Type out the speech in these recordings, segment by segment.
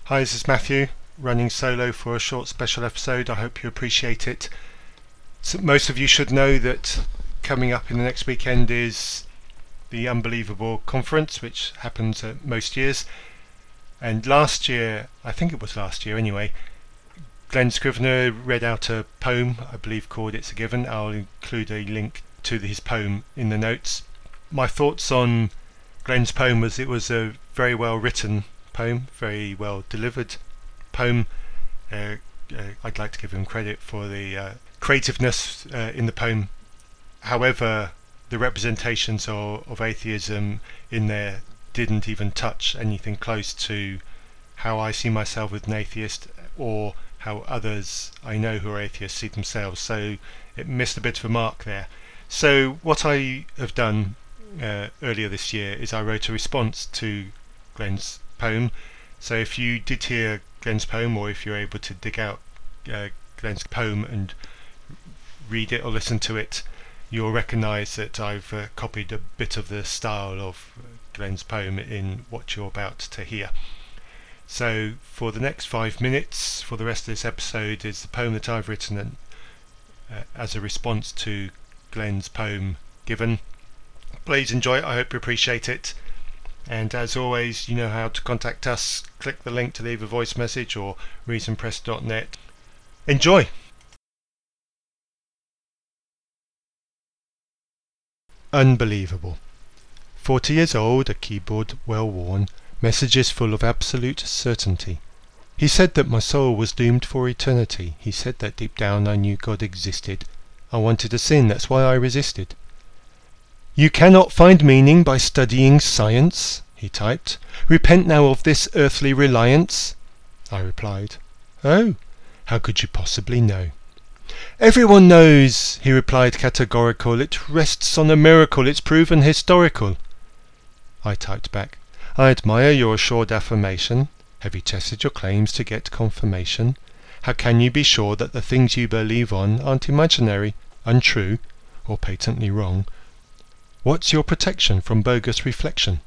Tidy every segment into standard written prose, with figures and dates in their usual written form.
Hi, this is Matthew, running solo for a short special episode. I hope you appreciate it. So most of you should know that coming up in the next weekend is the Unbelievable Conference, which happens most years. And last year, I think it was last year anyway, Glen Scrivener read out a poem, I believe called It's a Given. I'll include a link to his poem in the notes. My thoughts on Glen's poem was it was a very well written poem, very well delivered poem. I'd like to give him credit for the creativeness in the poem. However, the representations of atheism in there didn't even touch anything close to how I see myself as an atheist, or how others I know who are atheists see themselves. So it missed a bit of a mark there. So what I have done earlier this year is I wrote a response to Glen's poem. So if you did hear Glen's poem, or if you're able to dig out Glen's poem and read it or listen to it, you'll recognise that I've copied a bit of the style of Glen's poem in what you're about to hear. So for the next 5 minutes, for the rest of this episode, is the poem that I've written as a response to Glen's poem Given. Please enjoy it, I hope you appreciate it. And as always, you know how to contact us. Click the link to leave a voice message or reasonpress.net. Enjoy! Unbelievable. 40 years old, a keyboard well worn, messages full of absolute certainty. He said that my soul was doomed for eternity. He said that deep down I knew God existed. I wanted to sin, that's why I resisted. You cannot find meaning by studying science, he typed. Repent now of this earthly reliance. I replied, Oh, how could you possibly know? Everyone knows, he replied categorical. It rests on a miracle, it's proven historical. I typed back, I admire your assured affirmation. Have you tested your claims to get confirmation? How can you be sure that the things you believe on aren't imaginary, untrue, or patently wrong? What's your protection from bogus reflection?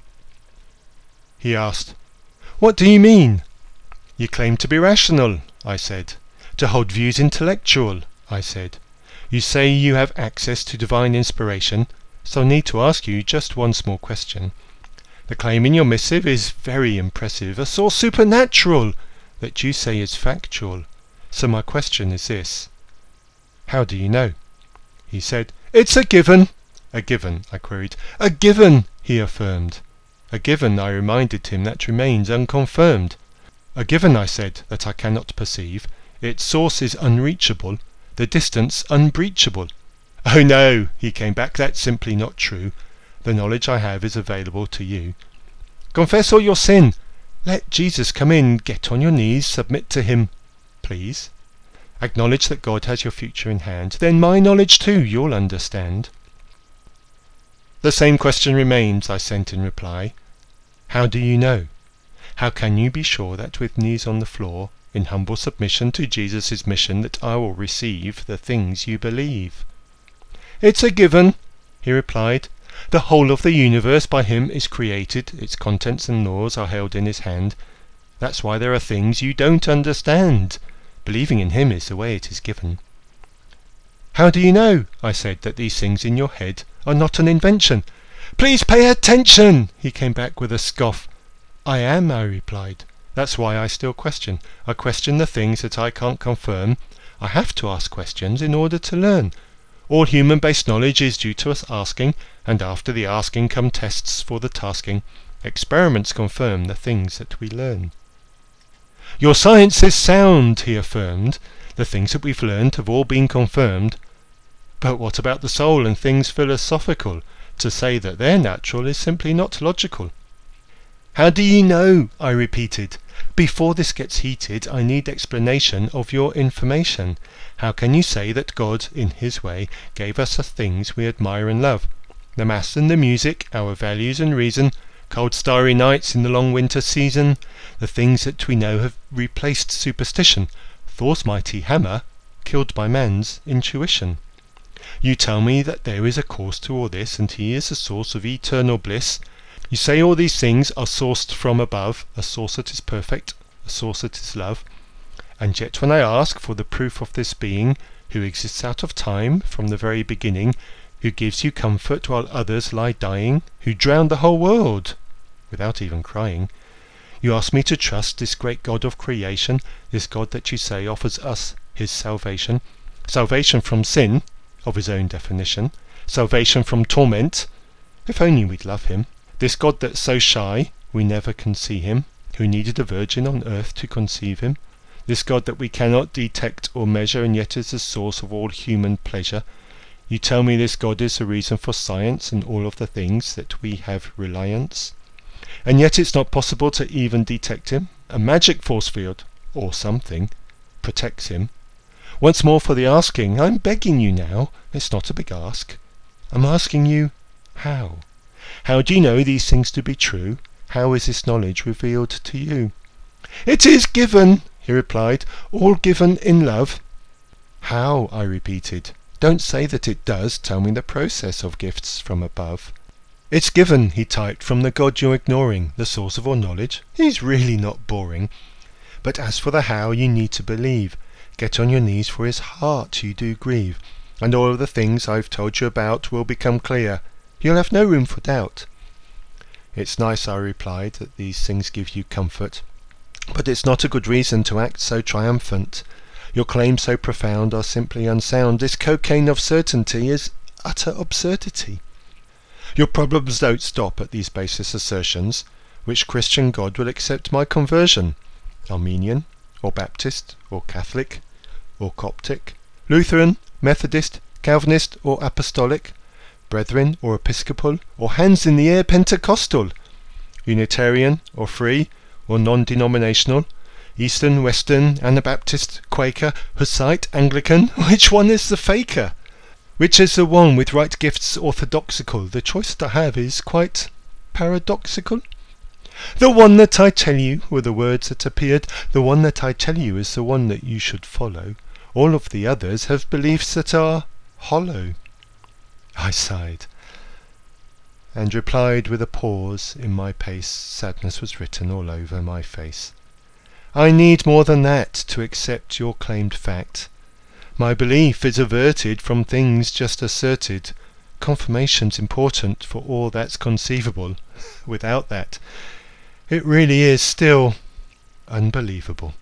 He asked, What do you mean? You claim to be rational, I said. To hold views intellectual, I said. You say you have access to divine inspiration, so I need to ask you just one small question. The claim in your missive is very impressive, a source supernatural that you say is factual. So my question is this. How do you know? He said, It's a given. A given, I queried. A given, he affirmed. A given, I reminded him, that remains unconfirmed. A given, I said, that I cannot perceive. Its source is unreachable, the distance unbreachable. Oh no, he came back, that's simply not true. The knowledge I have is available to you. Confess all your sin. Let Jesus come in. Get on your knees, submit to him, please. Acknowledge that God has your future in hand. Then my knowledge too, you'll understand. The same question remains, I sent in reply. How do you know? How can you be sure that with knees on the floor, in humble submission to Jesus' mission, that I will receive the things you believe? It's a given, he replied. The whole of the universe by him is created, its contents and laws are held in his hand. That's why there are things you don't understand. Believing in him is the way it is given. How do you know, I said, that these things in your head are not an invention? Please pay attention, he came back with a scoff. I am, I replied. That's why I still question. I question the things that I can't confirm. I have to ask questions in order to learn. All human-based knowledge is due to us asking, and after the asking come tests for the tasking. Experiments confirm the things that we learn. Your science is sound, he affirmed. The things that we've learned have all been confirmed. But what about the soul and things philosophical? To say that they're natural is simply not logical. How do you know? I repeated. Before this gets heated, I need explanation of your information. How can you say that God, in his way, gave us the things we admire and love? The mass and the music, our values and reason, cold starry nights in the long winter season, the things that we know have replaced superstition, Thor's mighty hammer, killed by man's intuition. You tell me that there is a cause to all this, and he is the source of eternal bliss. You say all these things are sourced from above, a source that is perfect, a source that is love. And yet when I ask for the proof of this being, who exists out of time from the very beginning, who gives you comfort while others lie dying, who drowned the whole world without even crying, you ask me to trust this great God of creation, this God that you say offers us his salvation, salvation from sin, of his own definition, salvation from torment, if only we'd love him, this God that's so shy we never can see him, who needed a virgin on earth to conceive him, this God that we cannot detect or measure and yet is the source of all human pleasure. You tell me this God is the reason for science and all of the things that we have reliance. And yet it's not possible to even detect him. A magic force field, or something, protects him. Once more for the asking, I'm begging you now, it's not a big ask. I'm asking you, how? How do you know these things to be true? How is this knowledge revealed to you? It is given, he replied, all given in love. How? I repeated. Don't say that it does, tell me the process of gifts from above. It's given, he typed, from the God you're ignoring, the source of all knowledge. He's really not boring. But as for the how, you need to believe. Get on your knees for his heart you do grieve, and all of the things I've told you about will become clear. You'll have no room for doubt. It's nice, I replied, that these things give you comfort, but it's not a good reason to act so triumphant. Your claims so profound are simply unsound. This cocaine of certainty is utter absurdity. Your problems don't stop at these baseless assertions. Which Christian God will accept my conversion? Armenian, or Baptist, or Catholic, or Coptic? Lutheran, Methodist, Calvinist, or Apostolic? Brethren, or Episcopal, or hands in the air Pentecostal? Unitarian, or free, or non-denominational? Eastern, Western, Anabaptist, Quaker, Hussite, Anglican? Which one is the faker? Which is the one with right gifts orthodoxical? The choice to have is quite paradoxical. The one that I tell you were the words that appeared. The one that I tell you is the one that you should follow. All of the others have beliefs that are hollow. I sighed, and replied with a pause in my pace. Sadness was written all over my face. I need more than that to accept your claimed fact. My belief is averted from things just asserted. Confirmation's important for all that's conceivable. Without that, it really is still unbelievable.